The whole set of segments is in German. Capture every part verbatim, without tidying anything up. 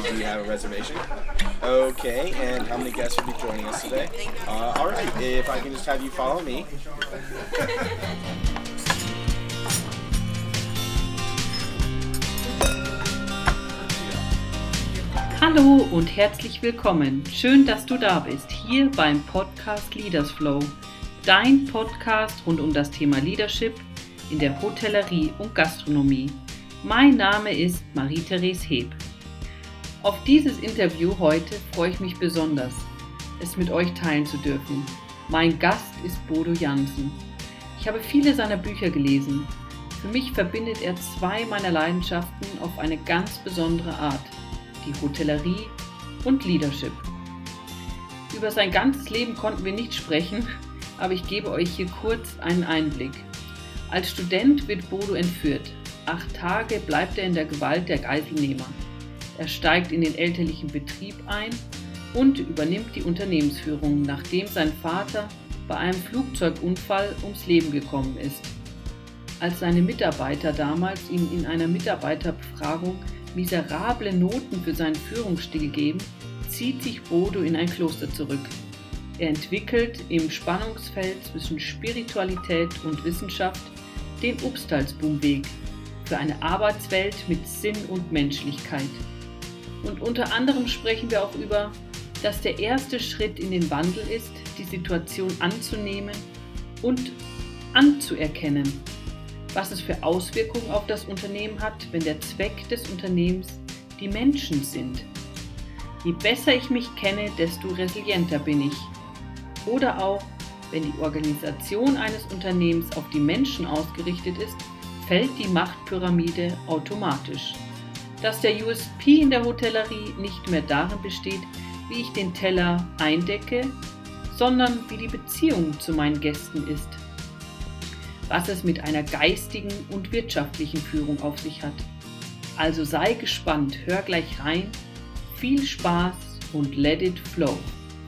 do you have a reservation? Okay, and how many guests will be joining us today? Uh, all right, if I can just have you follow me. Hallo und herzlich willkommen. Schön, dass du da bist, hier beim Podcast Leaders Flow, dein Podcast rund um das Thema Leadership in der Hotellerie und Gastronomie. Mein Name ist Marie-Therese Heb. Auf dieses Interview heute freue ich mich besonders, es mit euch teilen zu dürfen. Mein Gast ist Bodo Jansen. Ich habe viele seiner Bücher gelesen. Für mich verbindet er zwei meiner Leidenschaften auf eine ganz besondere Art: die Hotellerie und Leadership. Über sein ganzes Leben konnten wir nicht sprechen, aber ich gebe euch hier kurz einen Einblick. Als Student wird Bodo entführt. Acht Tage bleibt er in der Gewalt der Geiselnehmer. Er steigt in den elterlichen Betrieb ein und übernimmt die Unternehmensführung, nachdem sein Vater bei einem Flugzeugunfall ums Leben gekommen ist. Als seine Mitarbeiter damals ihm in einer Mitarbeiterbefragung miserable Noten für seinen Führungsstil geben, zieht sich Bodo in ein Kloster zurück. Er entwickelt im Spannungsfeld zwischen Spiritualität und Wissenschaft den Upstalsboom-Weg für eine Arbeitswelt mit Sinn und Menschlichkeit. Und unter anderem sprechen wir auch über, dass der erste Schritt in den Wandel ist, die Situation anzunehmen und anzuerkennen, was es für Auswirkungen auf das Unternehmen hat, wenn der Zweck des Unternehmens die Menschen sind. Je besser ich mich kenne, desto resilienter bin ich. Oder auch, wenn die Organisation eines Unternehmens auf die Menschen ausgerichtet ist, fällt die Machtpyramide automatisch. Dass der U S P in der Hotellerie nicht mehr darin besteht, wie ich den Teller eindecke, sondern wie die Beziehung zu meinen Gästen ist. Was es mit einer geistigen und wirtschaftlichen Führung auf sich hat. Also sei gespannt, hör gleich rein, viel Spaß und let it flow.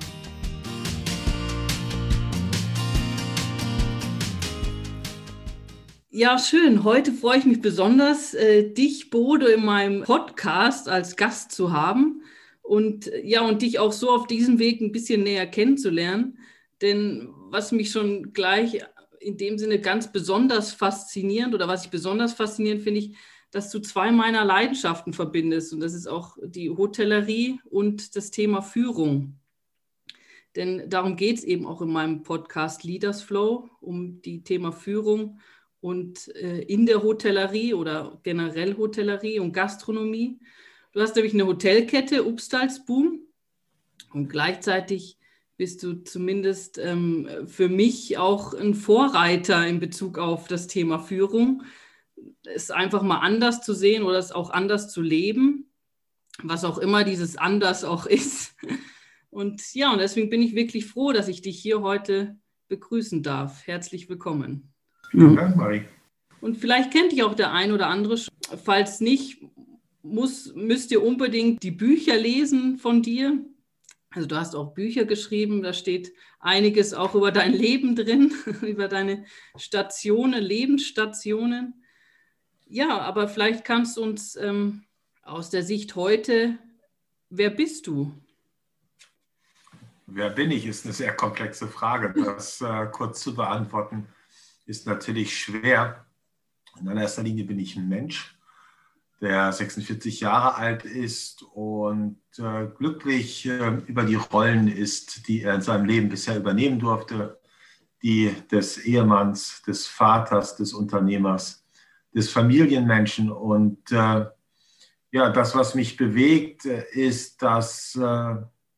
Ja, schön. Heute freue ich mich besonders, äh, dich, Bodo, in meinem Podcast als Gast zu haben und ja, und dich auch so auf diesem Weg ein bisschen näher kennenzulernen. Denn was mich schon gleich in dem Sinne ganz besonders faszinierend oder was ich besonders faszinierend finde ich, dass du zwei meiner Leidenschaften verbindest, und das ist auch die Hotellerie und das Thema Führung. Denn darum geht es eben auch in meinem Podcast Leaders Flow, um die Thema Führung und äh, in der Hotellerie oder generell Hotellerie und Gastronomie. Du hast nämlich eine Hotelkette, Upstalsboom, und gleichzeitig bist du zumindest ähm, für mich auch ein Vorreiter in Bezug auf das Thema Führung. Es einfach mal anders zu sehen oder es auch anders zu leben, was auch immer dieses anders auch ist. Und ja, und deswegen bin ich wirklich froh, dass ich dich hier heute begrüßen darf. Herzlich willkommen. Vielen Dank, Marie. Und vielleicht kennt dich auch der ein oder andere. Falls nicht, muss, müsst ihr unbedingt die Bücher lesen von dir. Also du hast auch Bücher geschrieben, da steht einiges auch über dein Leben drin, über deine Stationen, Lebensstationen. Ja, aber vielleicht kannst du uns ähm, aus der Sicht heute, wer bist du? Wer bin ich, ist eine sehr komplexe Frage. Das äh, kurz zu beantworten ist natürlich schwer. In allererster Linie bin ich ein Mensch, der sechsundvierzig Jahre alt ist und äh, glücklich äh, über die Rollen ist, die er in seinem Leben bisher übernehmen durfte. Die des Ehemanns, des Vaters, des Unternehmers, des Familienmenschen. Und äh, ja, das, was mich bewegt, ist, dass äh,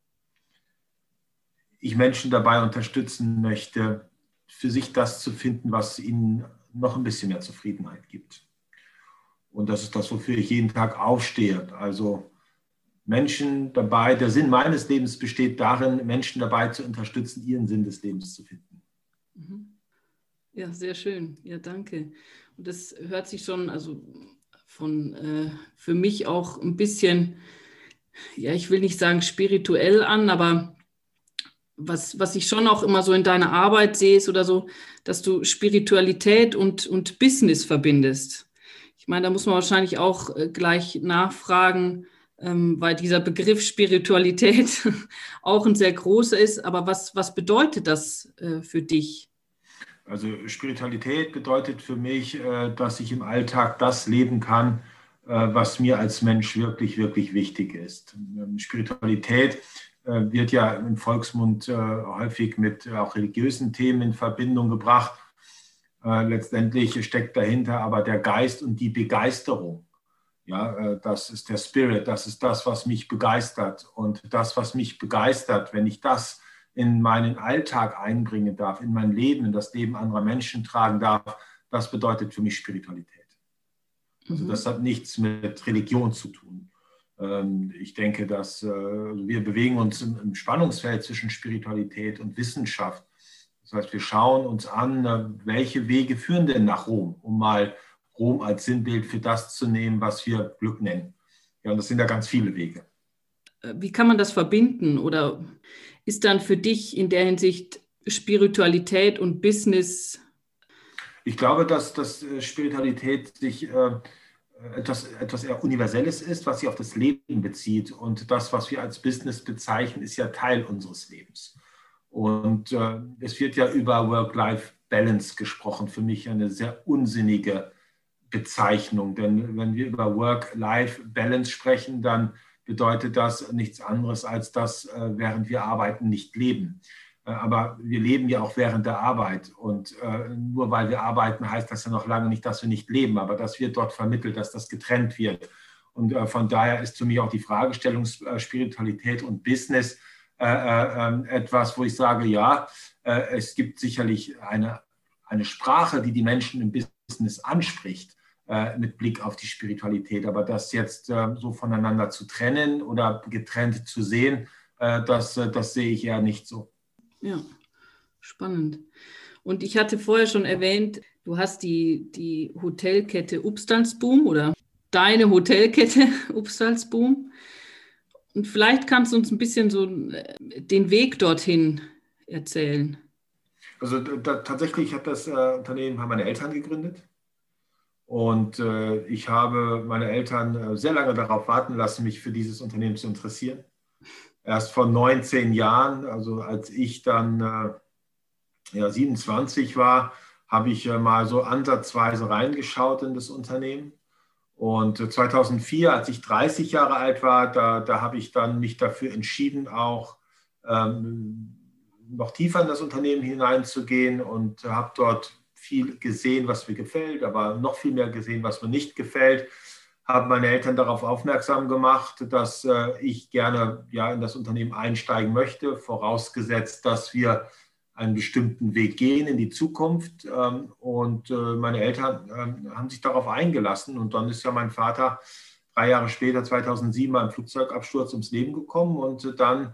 ich Menschen dabei unterstützen möchte, für sich das zu finden, was ihnen noch ein bisschen mehr Zufriedenheit gibt. Und das ist das, wofür ich jeden Tag aufstehe. Also Menschen dabei, der Sinn meines Lebens besteht darin, Menschen dabei zu unterstützen, ihren Sinn des Lebens zu finden. Ja, sehr schön. Ja, danke. Und das hört sich schon, also von äh, für mich auch ein bisschen, ja, ich will nicht sagen spirituell an, aber was, was ich schon auch immer so in deiner Arbeit sehe, ist oder so, dass du Spiritualität und, und Business verbindest. Ich meine, da muss man wahrscheinlich auch äh, gleich nachfragen, ähm, weil dieser Begriff Spiritualität auch ein sehr großer ist. Aber was, was bedeutet das äh, für dich? Also Spiritualität bedeutet für mich, äh, dass ich im Alltag das leben kann, äh, was mir als Mensch wirklich, wirklich wichtig ist. Ähm, Spiritualität äh, wird ja im Volksmund äh, häufig mit äh, auch religiösen Themen in Verbindung gebracht. Äh, letztendlich steckt dahinter aber der Geist und die Begeisterung. Ja, äh, das ist der Spirit, das ist das, was mich begeistert. Und das, was mich begeistert, wenn ich das in meinen Alltag einbringen darf, in mein Leben, in das Leben anderer Menschen tragen darf, das bedeutet für mich Spiritualität. Also das hat nichts mit Religion zu tun. Ich denke, dass wir bewegen uns im Spannungsfeld zwischen Spiritualität und Wissenschaft. Das heißt, wir schauen uns an, welche Wege führen denn nach Rom, um mal Rom als Sinnbild für das zu nehmen, was wir Glück nennen. Ja, und das sind ja ganz viele Wege. Wie kann man das verbinden? Oder ist dann für dich in der Hinsicht Spiritualität und Business? Ich glaube, dass, dass Spiritualität sich äh, etwas, etwas eher Universelles ist, was sich auf das Leben bezieht. Und das, was wir als Business bezeichnen, ist ja Teil unseres Lebens. Und äh, es wird ja über Work-Life-Balance gesprochen. Für mich eine sehr unsinnige Bezeichnung. Denn wenn wir über Work-Life-Balance sprechen, dann bedeutet das nichts anderes, als dass äh, während wir arbeiten nicht leben. Äh, aber wir leben ja auch während der Arbeit. Und äh, nur weil wir arbeiten, heißt das ja noch lange nicht, dass wir nicht leben. Aber das wird dort vermittelt, dass das getrennt wird. Und äh, von daher ist für mich auch die Fragestellung äh, Spiritualität und Business äh, äh, etwas, wo ich sage, ja, äh, es gibt sicherlich eine, eine Sprache, die die Menschen im Business anspricht, mit Blick auf die Spiritualität. Aber das jetzt äh, so voneinander zu trennen oder getrennt zu sehen, äh, das, äh, das sehe ich eher nicht so. Ja, spannend. Und ich hatte vorher schon erwähnt, du hast die, die Hotelkette Upstalsboom oder deine Hotelkette Upstalsboom. Und vielleicht kannst du uns ein bisschen so den Weg dorthin erzählen. Also da, tatsächlich hat das äh, Unternehmen haben meine Eltern gegründet. Und äh, ich habe meine Eltern äh, sehr lange darauf warten lassen, mich für dieses Unternehmen zu interessieren. Erst vor neunzehn Jahren, also als ich dann äh, ja, siebenundzwanzig war, habe ich äh, mal so ansatzweise reingeschaut in das Unternehmen. Und äh, zweitausendvier, als ich dreißig Jahre alt war, da, da habe ich dann mich dafür entschieden, auch ähm, noch tiefer in das Unternehmen hineinzugehen und habe dort viel gesehen, was mir gefällt, aber noch viel mehr gesehen, was mir nicht gefällt. Haben meine Eltern darauf aufmerksam gemacht, dass äh, ich gerne ja, in das Unternehmen einsteigen möchte, vorausgesetzt, dass wir einen bestimmten Weg gehen in die Zukunft. Ähm, und äh, meine Eltern äh, haben sich darauf eingelassen. Und dann ist ja mein Vater drei Jahre später, zweitausendsieben, beim Flugzeugabsturz ums Leben gekommen. Und äh, dann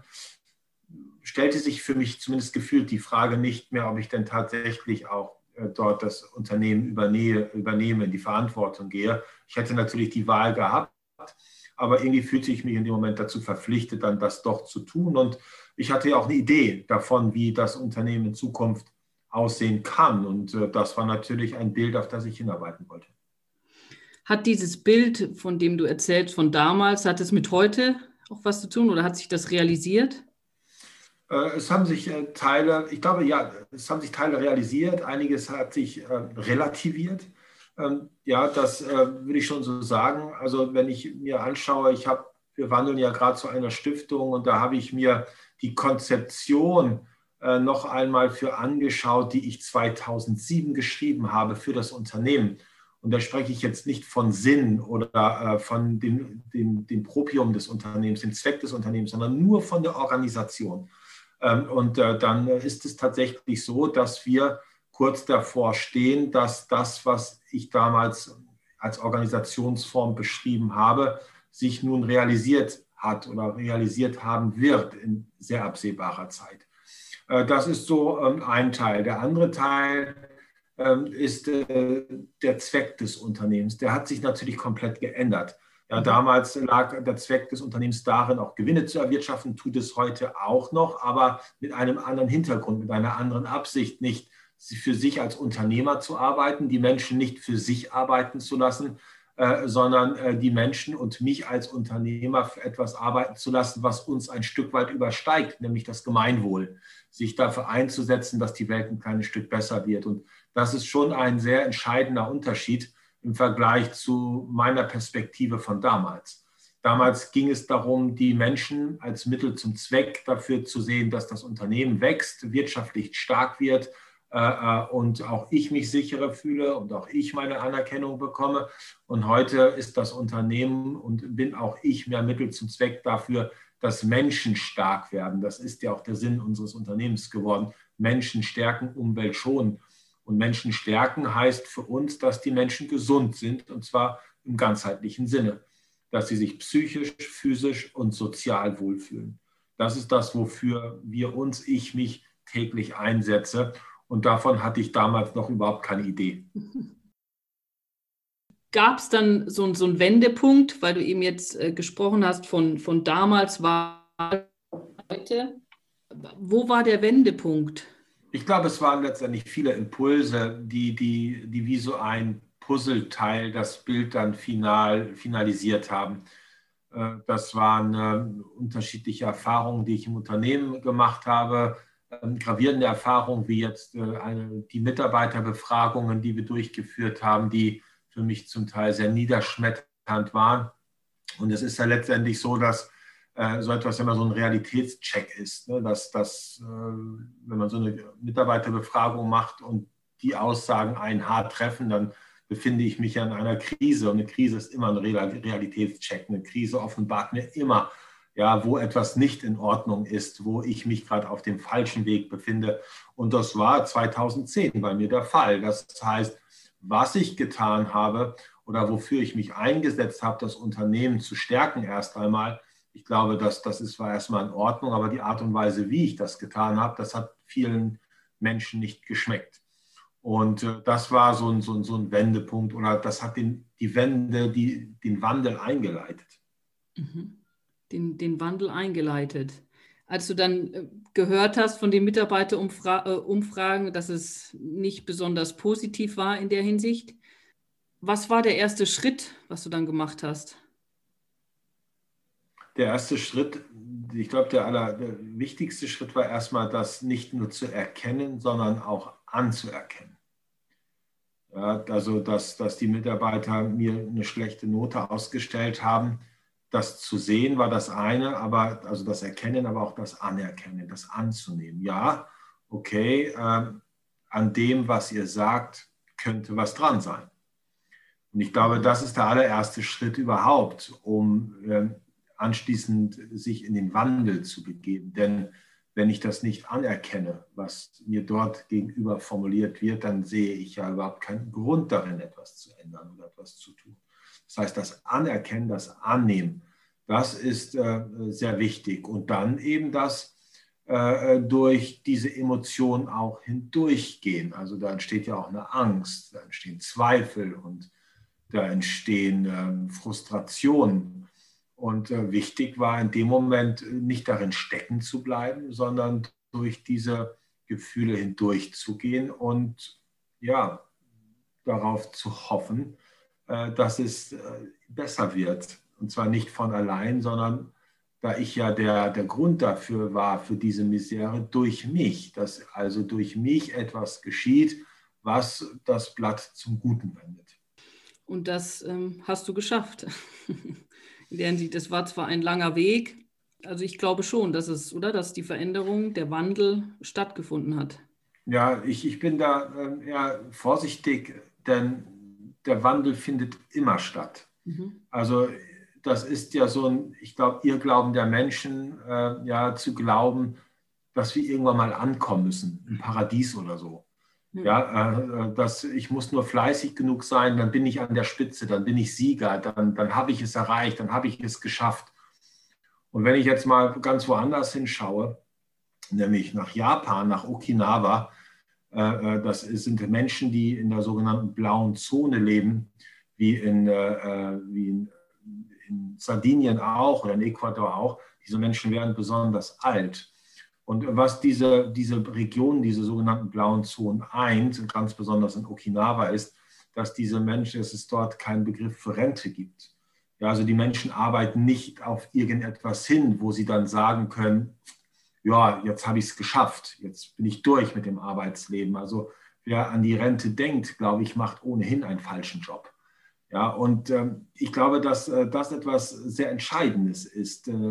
stellte sich für mich zumindest gefühlt die Frage nicht mehr, ob ich denn tatsächlich auch dort das Unternehmen übernehme, übernehme, in die Verantwortung gehe. Ich hätte natürlich die Wahl gehabt, aber irgendwie fühlte ich mich in dem Moment dazu verpflichtet, dann das doch zu tun. Und ich hatte ja auch eine Idee davon, wie das Unternehmen in Zukunft aussehen kann. Und das war natürlich ein Bild, auf das ich hinarbeiten wollte. Hat dieses Bild, von dem du erzählst, von damals, hat es mit heute auch was zu tun oder hat sich das realisiert? Es haben sich Teile, ich glaube, ja, es haben sich Teile realisiert, einiges hat sich äh, relativiert. Ähm, ja, das äh, würde ich schon so sagen. Also wenn ich mir anschaue, ich habe, wir wandeln ja gerade zu einer Stiftung und da habe ich mir die Konzeption äh, noch einmal für angeschaut, die ich zweitausendsieben geschrieben habe für das Unternehmen. Und da spreche ich jetzt nicht von Sinn oder äh, von dem, dem, dem Proprium des Unternehmens, dem Zweck des Unternehmens, sondern nur von der Organisation. Und dann ist es tatsächlich so, dass wir kurz davor stehen, dass das, was ich damals als Organisationsform beschrieben habe, sich nun realisiert hat oder realisiert haben wird in sehr absehbarer Zeit. Das ist so ein Teil. Der andere Teil ist der Zweck des Unternehmens. Der hat sich natürlich komplett geändert. Ja, damals lag der Zweck des Unternehmens darin, auch Gewinne zu erwirtschaften, tut es heute auch noch, aber mit einem anderen Hintergrund, mit einer anderen Absicht, nicht für sich als Unternehmer zu arbeiten, die Menschen nicht für sich arbeiten zu lassen, äh, sondern äh, die Menschen und mich als Unternehmer für etwas arbeiten zu lassen, was uns ein Stück weit übersteigt, nämlich das Gemeinwohl. Sich dafür einzusetzen, dass die Welt ein kleines Stück besser wird. Und das ist schon ein sehr entscheidender Unterschied im Vergleich zu meiner Perspektive von damals. Damals ging es darum, die Menschen als Mittel zum Zweck dafür zu sehen, dass das Unternehmen wächst, wirtschaftlich stark wird äh, und auch ich mich sicherer fühle und auch ich meine Anerkennung bekomme. Und heute ist das Unternehmen und bin auch ich mehr Mittel zum Zweck dafür, dass Menschen stark werden. Das ist ja auch der Sinn unseres Unternehmens geworden. Menschen stärken, Umwelt schonen. Und Menschen stärken heißt für uns, dass die Menschen gesund sind, und zwar im ganzheitlichen Sinne. Dass sie sich psychisch, physisch und sozial wohlfühlen. Das ist das, wofür wir uns, ich mich täglich einsetze. Und davon hatte ich damals noch überhaupt keine Idee. Gab es dann so, so einen Wendepunkt, weil du eben jetzt äh, gesprochen hast von, von damals war heute. Wo war der Wendepunkt? Ich glaube, es waren letztendlich viele Impulse, die, die, die wie so ein Puzzleteil das Bild dann final finalisiert haben. Das waren äh, unterschiedliche Erfahrungen, die ich im Unternehmen gemacht habe, ähm, gravierende Erfahrungen wie jetzt äh, eine, die Mitarbeiterbefragungen, die wir durchgeführt haben, die für mich zum Teil sehr niederschmetternd waren. Und es ist ja letztendlich so, dass äh, so etwas immer so ein Realitätscheck ist, ne? dass, dass äh, wenn man so eine Mitarbeiterbefragung macht und die Aussagen ein Haar treffen, dann befinde ich mich ja in einer Krise. Und eine Krise ist immer ein Realitätscheck. Eine Krise offenbart mir immer, ja, wo etwas nicht in Ordnung ist, wo ich mich gerade auf dem falschen Weg befinde. Und das war zweitausendzehn bei mir der Fall. Das heißt, was ich getan habe oder wofür ich mich eingesetzt habe, das Unternehmen zu stärken erst einmal, ich glaube, dass das ist, war erstmal in Ordnung. Aber die Art und Weise, wie ich das getan habe, das hat vielen Menschen nicht geschmeckt. Und äh, das war so ein, so, ein, so ein Wendepunkt oder das hat den, die Wende, die, den Wandel eingeleitet. Mhm. Den, den Wandel eingeleitet. Als du dann äh, gehört hast von den Mitarbeiterumfragen, dass es nicht besonders positiv war in der Hinsicht, was war der erste Schritt, was du dann gemacht hast? Der erste Schritt, ich glaube, der, aller, der wichtigste Schritt war erstmal, das nicht nur zu erkennen, sondern auch anzuerkennen. Ja, also, dass, dass die Mitarbeiter mir eine schlechte Note ausgestellt haben, das zu sehen war das eine, aber also das Erkennen, aber auch das Anerkennen, das anzunehmen. Ja, okay, äh, an dem, was ihr sagt, könnte was dran sein. Und ich glaube, das ist der allererste Schritt überhaupt, um äh, anschließend sich in den Wandel zu begeben. Denn wenn ich das nicht anerkenne, was mir dort gegenüber formuliert wird, dann sehe ich ja überhaupt keinen Grund darin, etwas zu ändern oder etwas zu tun. Das heißt, das Anerkennen, das Annehmen, das ist äh, sehr wichtig. Und dann eben das äh, durch diese Emotionen auch hindurchgehen. Also da entsteht ja auch eine Angst, da entstehen Zweifel und da entstehen äh, Frustrationen. Und äh, wichtig war in dem Moment nicht darin stecken zu bleiben, sondern durch diese Gefühle hindurchzugehen und ja, darauf zu hoffen, äh, dass es äh, besser wird. Und zwar nicht von allein, sondern da ich ja der, der Grund dafür war, für diese Misere, durch mich, dass also durch mich etwas geschieht, was das Blatt zum Guten wendet. Und das ähm, hast du geschafft. In der Hinsicht, das war zwar ein langer Weg, also ich glaube schon, dass es, oder, dass die Veränderung, der Wandel stattgefunden hat. Ja, ich, ich bin da äh, eher vorsichtig, denn der Wandel findet immer statt. Mhm. Also das ist ja so ein, ich glaube, Irrglauben der Menschen, äh, ja, zu glauben, dass wir irgendwann mal ankommen müssen, im Paradies oder so. Mhm. Ja, äh, dass ich muss nur fleißig genug sein, dann bin ich an der Spitze, dann bin ich Sieger, dann, dann habe ich es erreicht, dann habe ich es geschafft. Und wenn ich jetzt mal ganz woanders hinschaue, nämlich nach Japan, nach Okinawa, äh, das sind Menschen, die in der sogenannten blauen Zone leben, wie in, äh, wie in, in Sardinien auch oder in Ecuador auch. Diese Menschen werden besonders alt. Und was diese, diese Region, diese sogenannten blauen Zonen eint, ganz besonders in Okinawa ist, dass diese Menschen, dass es dort keinen Begriff für Rente gibt. Ja, also die Menschen arbeiten nicht auf irgendetwas hin, wo sie dann sagen können, ja, jetzt habe ich es geschafft, jetzt bin ich durch mit dem Arbeitsleben. Also wer an die Rente denkt, glaube ich, macht ohnehin einen falschen Job. Ja, und ähm, ich glaube, dass äh, das etwas sehr Entscheidendes ist äh,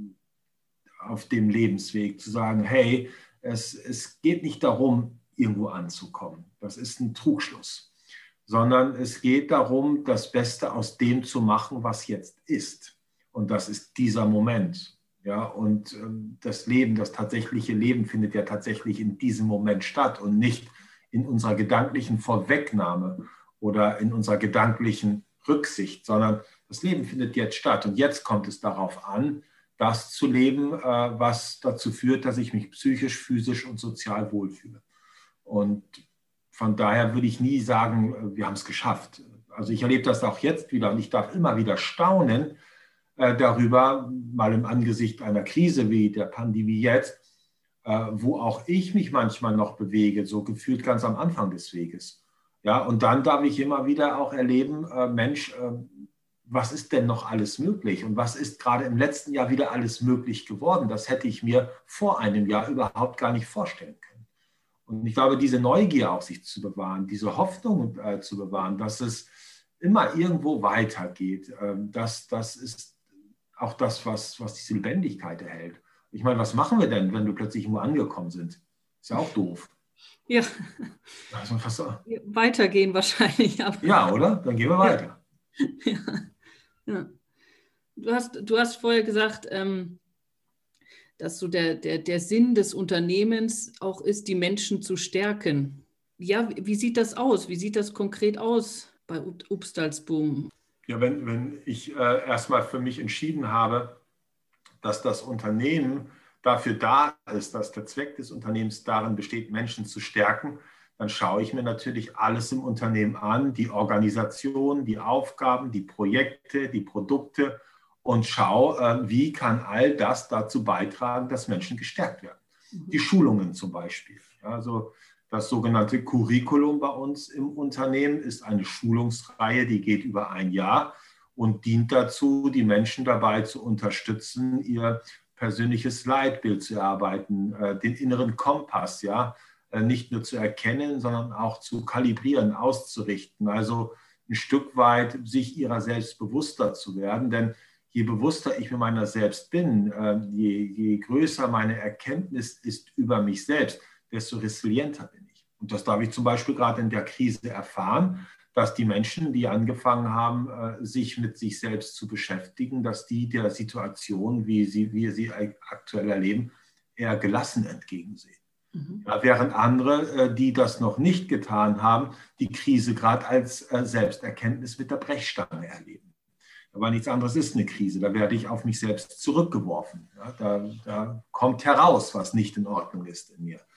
auf dem Lebensweg, zu sagen, hey, es, es geht nicht darum, irgendwo anzukommen. Das ist ein Trugschluss. Sondern es geht darum, das Beste aus dem zu machen, was jetzt ist. Und das ist dieser Moment. Ja, und ähm, das Leben, das tatsächliche Leben findet ja tatsächlich in diesem Moment statt und nicht in unserer gedanklichen Vorwegnahme oder in unserer gedanklichen Rücksicht, sondern das Leben findet jetzt statt. Und jetzt kommt es darauf an, das zu leben, äh, was dazu führt, dass ich mich psychisch, physisch und sozial wohlfühle. Und von daher würde ich nie sagen, wir haben es geschafft. Also ich erlebe das auch jetzt wieder und ich darf immer wieder staunen äh, darüber, mal im Angesicht einer Krise wie der Pandemie jetzt, äh, wo auch ich mich manchmal noch bewege, so gefühlt ganz am Anfang des Weges. Ja, und dann darf ich immer wieder auch erleben, äh, Mensch, äh, was ist denn noch alles möglich und was ist gerade im letzten Jahr wieder alles möglich geworden? Das hätte ich mir vor einem Jahr überhaupt gar nicht vorstellen können. Und ich glaube, diese Neugier auf sich zu bewahren, diese Hoffnung äh, zu bewahren, dass es immer irgendwo weitergeht, äh, das, das ist auch das, was, was diese Lebendigkeit erhält. Ich meine, was machen wir denn, wenn wir plötzlich irgendwo angekommen sind? Ist ja auch doof. Ja, Also fast so. Weitergehen wahrscheinlich. Aber Ja, oder? Dann gehen wir weiter. Ja. Ja. Du hast, du hast vorher gesagt, ähm, dass so der, der, der Sinn des Unternehmens auch ist, die Menschen zu stärken. Ja, wie, wie sieht das aus? Wie sieht das konkret aus bei Upstalsboom? Ja, wenn, wenn ich äh, erstmal für mich entschieden habe, dass das Unternehmen dafür da ist, dass der Zweck des Unternehmens darin besteht, Menschen zu stärken, dann schaue ich mir natürlich alles im Unternehmen an, die Organisation, die Aufgaben, die Projekte, die Produkte und schaue, wie kann all das dazu beitragen, dass Menschen gestärkt werden. Die Schulungen zum Beispiel. Also das sogenannte Curriculum bei uns im Unternehmen ist eine Schulungsreihe, die geht über ein Jahr und dient dazu, die Menschen dabei zu unterstützen, ihr persönliches Leitbild zu erarbeiten, den inneren Kompass, ja, nicht nur zu erkennen, sondern auch zu kalibrieren, auszurichten. Also ein Stück weit sich ihrer selbst bewusster zu werden. Denn je bewusster ich mir meiner selbst bin, je, je größer meine Erkenntnis ist über mich selbst, desto resilienter bin ich. Und das darf ich zum Beispiel gerade in der Krise erfahren, dass die Menschen, die angefangen haben, sich mit sich selbst zu beschäftigen, dass die der Situation, wie sie, wir sie aktuell erleben, eher gelassen entgegensehen. Ja, während andere, die das noch nicht getan haben, die Krise gerade als Selbsterkenntnis mit der Brechstange erleben. Aber nichts anderes ist eine Krise. Da werde ich auf mich selbst zurückgeworfen. Ja, da, da kommt heraus, was nicht in Ordnung ist in mir.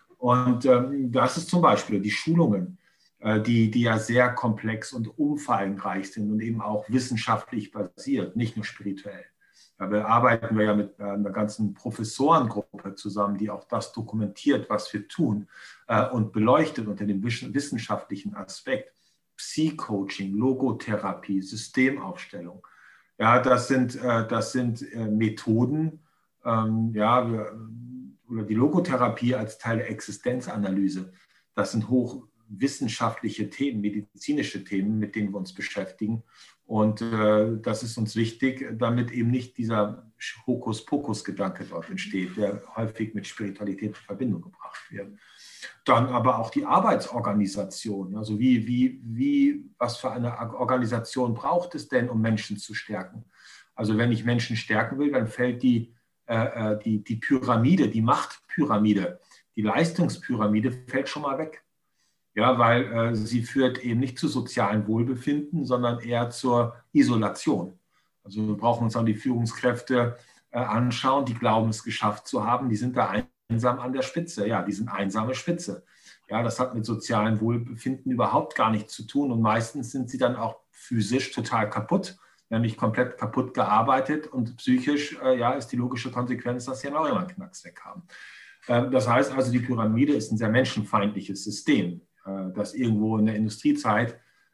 Und ähm, das ist zum Beispiel die Schulungen, äh, die, die ja sehr komplex und umfangreich sind und eben auch wissenschaftlich basiert, nicht nur spirituell. Da arbeiten wir ja mit einer ganzen Professorengruppe zusammen, die auch das dokumentiert, was wir tun äh, und beleuchtet unter dem wissenschaftlichen Aspekt. Psy-Coaching, Logotherapie, Systemaufstellung. Ja, das sind, äh, das sind äh, Methoden, ähm, ja, wir, oder die Logotherapie als Teil der Existenzanalyse. Das sind hochwissenschaftliche Themen, medizinische Themen, mit denen wir uns beschäftigen. Und äh, das ist uns wichtig, damit eben nicht dieser Hokuspokus-Gedanke dort entsteht, der häufig mit Spiritualität in Verbindung gebracht wird. Dann aber auch die Arbeitsorganisation. Also wie, wie, wie, was für eine Organisation braucht es denn, um Menschen zu stärken? Also wenn ich Menschen stärken will, dann fällt die, äh, die, die Pyramide, die Machtpyramide, die Leistungspyramide fällt schon mal weg. Ja, weil äh, sie führt eben nicht zu sozialem Wohlbefinden, sondern eher zur Isolation. Also wir brauchen uns dann die Führungskräfte äh, anschauen, die glauben, es geschafft zu haben. Die sind da einsam an der Spitze. Ja, die sind einsame Spitze. Ja, das hat mit sozialem Wohlbefinden überhaupt gar nichts zu tun. Und meistens sind sie dann auch physisch total kaputt, nämlich komplett kaputt gearbeitet. Und psychisch äh, ja, ist die logische Konsequenz, dass sie dann auch immer einen Knacks weg haben. Äh, das heißt also, die Pyramide ist ein sehr menschenfeindliches System, das irgendwo in der Industriezeit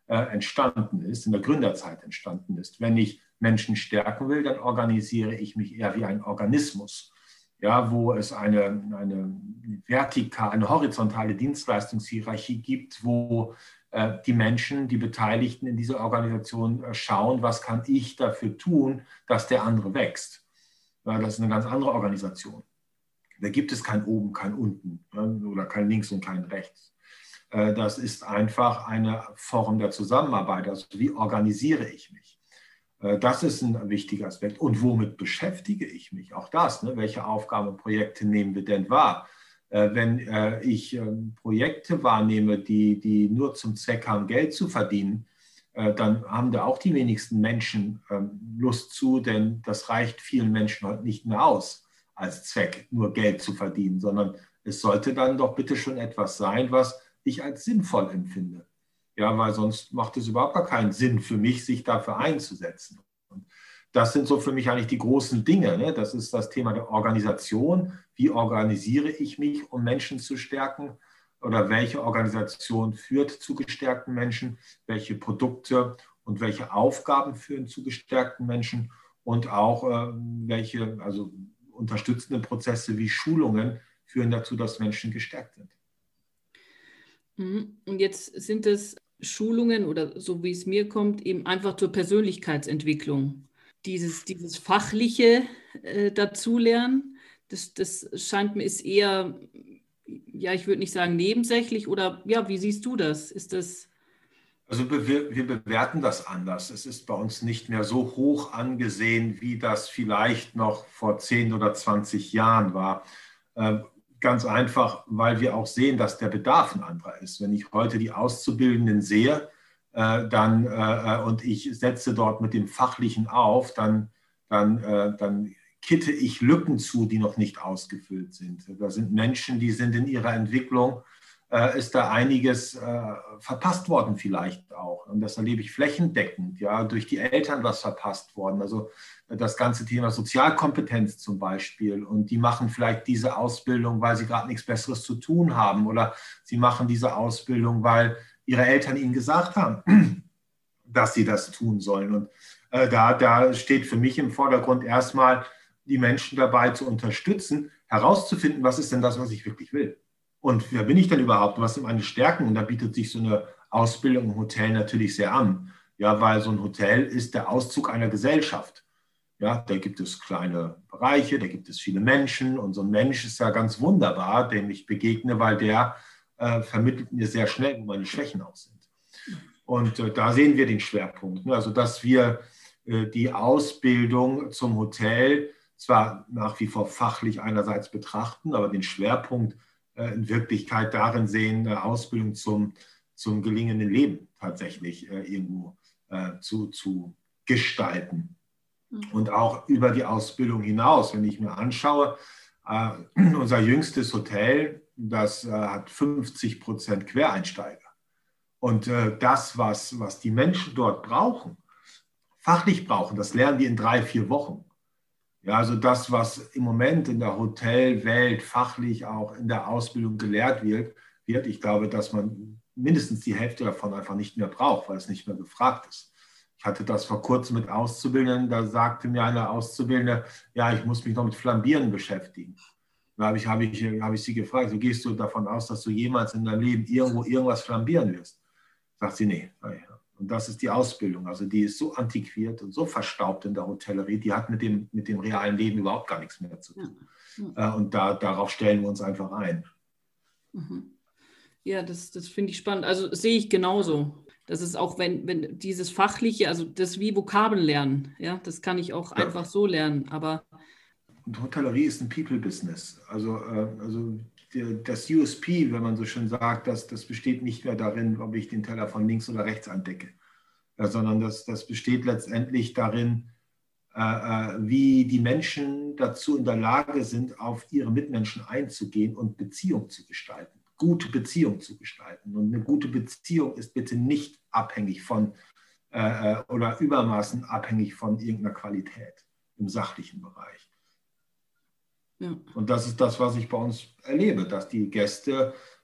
äh, entstanden ist, in der Gründerzeit entstanden ist. Wenn ich Menschen stärken will, dann organisiere ich mich eher wie ein Organismus, ja, wo es eine, eine vertikale, eine horizontale Dienstleistungshierarchie gibt, wo äh, die Menschen, die Beteiligten in dieser Organisation äh, schauen, was kann ich dafür tun, dass der andere wächst. Ja, das ist eine ganz andere Organisation. Da gibt es kein Oben, kein Unten, ja, oder kein Links und kein Rechts. Äh, das ist einfach eine Form der Zusammenarbeit. Also wie organisiere ich mich? Das ist ein wichtiger Aspekt. Und womit beschäftige ich mich? Auch das, ne? Welche Aufgaben und Projekte nehmen wir denn wahr? Äh, wenn äh, ich äh, Projekte wahrnehme, die, die nur zum Zweck haben, Geld zu verdienen, äh, dann haben da auch die wenigsten Menschen äh, Lust zu, denn das reicht vielen Menschen heute nicht mehr aus, als Zweck nur Geld zu verdienen, sondern es sollte dann doch bitte schon etwas sein, was ich als sinnvoll empfinde. Ja, weil sonst macht es überhaupt gar keinen Sinn für mich, sich dafür einzusetzen. Und das sind so für mich eigentlich die großen Dinge. Ne? Das ist das Thema der Organisation. Wie organisiere ich mich, um Menschen zu stärken? Oder welche Organisation führt zu gestärkten Menschen? Welche Produkte und welche Aufgaben führen zu gestärkten Menschen? Und auch äh, welche, also unterstützende Prozesse wie Schulungen führen dazu, dass Menschen gestärkt sind. Und jetzt sind es Schulungen oder so wie es mir kommt, eben einfach zur Persönlichkeitsentwicklung. Dieses, dieses fachliche äh, Dazulernen, das, das scheint mir ist eher, ja, ich würde nicht sagen nebensächlich oder ja, wie siehst du das? Ist das... Also wir, wir bewerten das anders. Es ist bei uns nicht mehr so hoch angesehen, wie das vielleicht noch vor zehn oder zwanzig Jahren war. Ähm, Ganz einfach, weil wir auch sehen, dass der Bedarf ein anderer ist. Wenn ich heute die Auszubildenden sehe äh, dann, äh, und ich setze dort mit dem Fachlichen auf, dann, dann, äh, dann kitte ich Lücken zu, die noch nicht ausgefüllt sind. Da sind Menschen, die sind in ihrer Entwicklung, äh, ist da einiges äh, verpasst worden vielleicht auch. Und das erlebe ich flächendeckend, ja, durch die Eltern was verpasst worden. Also das ganze Thema Sozialkompetenz zum Beispiel. Und die machen vielleicht diese Ausbildung, weil sie gerade nichts Besseres zu tun haben. Oder sie machen diese Ausbildung, weil ihre Eltern ihnen gesagt haben, dass sie das tun sollen. Und äh, da, da steht für mich im Vordergrund erstmal, die Menschen dabei zu unterstützen, herauszufinden, was ist denn das, was ich wirklich will. Und wer bin ich denn überhaupt? Was sind meine Stärken? Und da bietet sich so eine Ausbildung im Hotel natürlich sehr an. Ja, weil so ein Hotel ist der Auszug einer Gesellschaft. Ja, da gibt es kleine Bereiche, da gibt es viele Menschen und so ein Mensch ist ja ganz wunderbar, dem ich begegne, weil der äh, vermittelt mir sehr schnell, wo meine Schwächen auch sind. Und äh, da sehen wir den Schwerpunkt. Ne? Also, dass wir äh, die Ausbildung zum Hotel zwar nach wie vor fachlich einerseits betrachten, aber den Schwerpunkt äh, in Wirklichkeit darin sehen, eine Ausbildung zum, zum gelingenden Leben tatsächlich äh, irgendwo äh, zu, zu gestalten. Und auch über die Ausbildung hinaus, wenn ich mir anschaue, äh, unser jüngstes Hotel, das äh, hat fünfzig Prozent Quereinsteiger. Und äh, das, was, was die Menschen dort brauchen, fachlich brauchen, das lernen die in drei, vier Wochen. Ja, also das, was im Moment in der Hotelwelt fachlich auch in der Ausbildung gelehrt wird, wird, ich glaube, dass man mindestens die Hälfte davon einfach nicht mehr braucht, weil es nicht mehr gefragt ist. Ich hatte das vor kurzem mit Auszubildenden, da sagte mir eine Auszubildende, ja, ich muss mich noch mit Flambieren beschäftigen. Da habe ich, habe ich, habe ich sie gefragt, so gehst du davon aus, dass du jemals in deinem Leben irgendwo irgendwas flambieren wirst? Sagt sie, nee. Und das ist die Ausbildung. Also die ist so antiquiert und so verstaubt in der Hotellerie, die hat mit dem, mit dem realen Leben überhaupt gar nichts mehr zu tun. Ja. Und da, darauf stellen wir uns einfach ein. Ja, das, das finde ich spannend. Also sehe ich genauso. Das ist auch, wenn, wenn dieses Fachliche, also das wie Vokabeln lernen, ja, das kann ich auch ja. einfach so lernen, aber... Und Hotellerie ist ein People-Business. Also, äh, also das U S P, wenn man so schön sagt, das, das besteht nicht mehr darin, ob ich den Teller von links oder rechts andecke, ja, sondern das, das besteht letztendlich darin, äh, wie die Menschen dazu in der Lage sind, auf ihre Mitmenschen einzugehen und Beziehung zu gestalten. Gute Beziehung zu gestalten. Und eine gute Beziehung ist bitte nicht abhängig von äh, oder übermaßen abhängig von irgendeiner Qualität im sachlichen Bereich. Ja. Und das ist das, was ich bei uns erlebe, dass die Gäste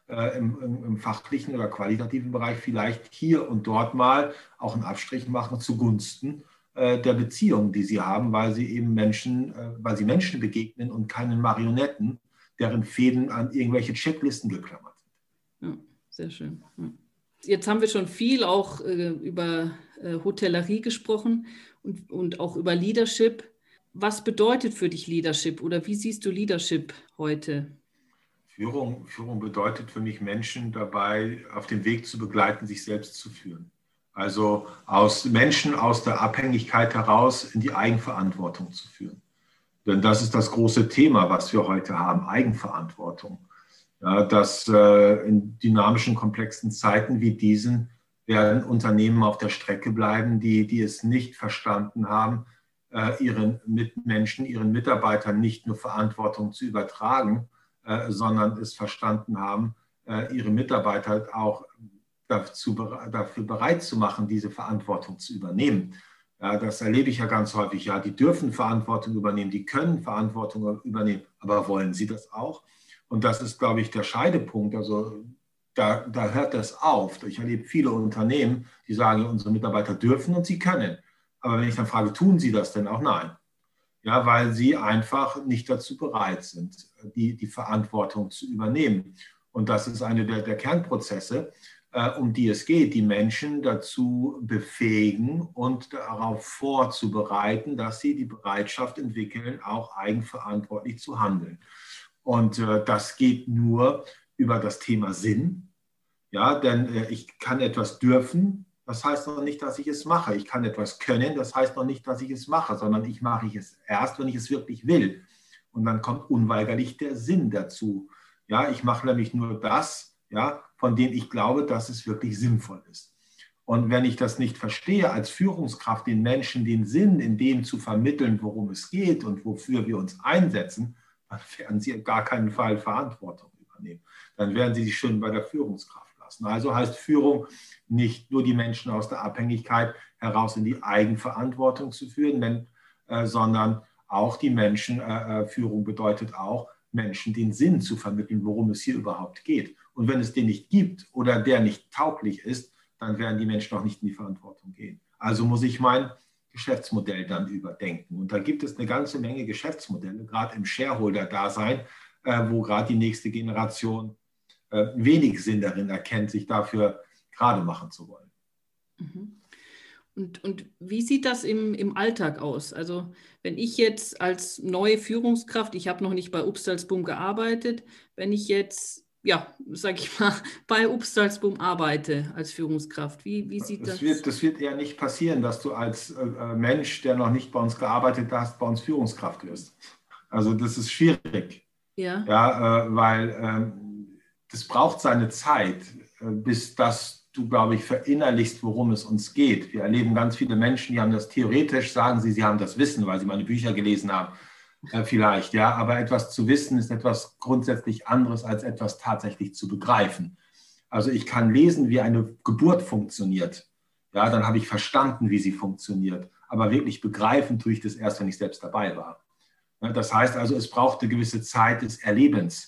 äh, im, im, im fachlichen oder qualitativen Bereich vielleicht hier und dort mal auch einen Abstrich machen zugunsten äh, der Beziehungen, die sie haben, weil sie eben Menschen, äh, weil sie Menschen begegnen und keinen Marionetten, deren Fäden an irgendwelche Checklisten geklammert sind. Ja, sehr schön. Ja. Jetzt haben wir schon viel auch äh, über äh, Hotellerie gesprochen und, und auch über Leadership. Was bedeutet für dich Leadership oder wie siehst du Leadership heute? Führung, Führung bedeutet für mich, Menschen dabei auf dem Weg zu begleiten, sich selbst zu führen. Also aus Menschen aus der Abhängigkeit heraus in die Eigenverantwortung zu führen. Denn das ist das große Thema, was wir heute haben, Eigenverantwortung. Ja, dass äh, in dynamischen, komplexen Zeiten wie diesen werden Unternehmen auf der Strecke bleiben, die, die es nicht verstanden haben, äh, ihren Mitmenschen, ihren Mitarbeitern nicht nur Verantwortung zu übertragen, äh, sondern es verstanden haben, äh, ihre Mitarbeiter auch dazu, dafür bereit zu machen, diese Verantwortung zu übernehmen. Ja, das erlebe ich ja ganz häufig. Ja, die dürfen Verantwortung übernehmen, die können Verantwortung übernehmen, aber wollen sie das auch? Und das ist, glaube ich, der Scheidepunkt. Also da, da hört das auf. Ich erlebe viele Unternehmen, die sagen, unsere Mitarbeiter dürfen und sie können. Aber wenn ich dann frage, tun sie das denn auch? Nein. Ja, weil sie einfach nicht dazu bereit sind, die, die Verantwortung zu übernehmen. Und das ist einer der, der Kernprozesse, um die es geht, die Menschen dazu befähigen und darauf vorzubereiten, dass sie die Bereitschaft entwickeln, auch eigenverantwortlich zu handeln. Und äh, das geht nur über das Thema Sinn. Ja, denn äh, ich kann etwas dürfen, das heißt noch nicht, dass ich es mache. Ich kann etwas können, das heißt noch nicht, dass ich es mache, sondern ich mache es erst, wenn ich es wirklich will. Und dann kommt unweigerlich der Sinn dazu. Ja, ich mache nämlich nur das, ja, von dem ich glaube, dass es wirklich sinnvoll ist. Und wenn ich das nicht verstehe, als Führungskraft den Menschen den Sinn in dem zu vermitteln, worum es geht und wofür wir uns einsetzen, dann werden sie in gar keinen Fall Verantwortung übernehmen. Dann werden sie sich schön bei der Führungskraft lassen. Also heißt Führung nicht nur die Menschen aus der Abhängigkeit heraus in die Eigenverantwortung zu führen, denn, äh, sondern auch die Menschen, äh, Führung bedeutet auch, Menschen den Sinn zu vermitteln, worum es hier überhaupt geht. Und wenn es den nicht gibt oder der nicht tauglich ist, dann werden die Menschen auch nicht in die Verantwortung gehen. Also muss ich mein Geschäftsmodell dann überdenken. Und da gibt es eine ganze Menge Geschäftsmodelle, gerade im Shareholder-Dasein, äh, wo gerade die nächste Generation äh, wenig Sinn darin erkennt, sich dafür gerade machen zu wollen. Mhm. Und, und wie sieht das im, im Alltag aus? Also wenn ich jetzt als neue Führungskraft, ich habe noch nicht bei Upstalsboom gearbeitet, wenn ich jetzt, ja, sage ich mal, bei Upstalsboom arbeite als Führungskraft, wie, wie sieht das? Das wird, das wird eher nicht passieren, dass du als äh, Mensch, der noch nicht bei uns gearbeitet hast, bei uns Führungskraft wirst. Also das ist schwierig, ja, ja, äh, weil ähm, das braucht seine Zeit, äh, bis das du, glaube ich, verinnerlichst, worum es uns geht. Wir erleben ganz viele Menschen, die haben das theoretisch, sagen sie, sie haben das Wissen, weil sie meine Bücher gelesen haben, äh, vielleicht, ja. Aber etwas zu wissen ist etwas grundsätzlich anderes, als etwas tatsächlich zu begreifen. Also ich kann lesen, wie eine Geburt funktioniert. Ja, dann habe ich verstanden, wie sie funktioniert. Aber wirklich begreifen tue ich das erst, wenn ich selbst dabei war. Ja, das heißt also, es braucht eine gewisse Zeit des Erlebens,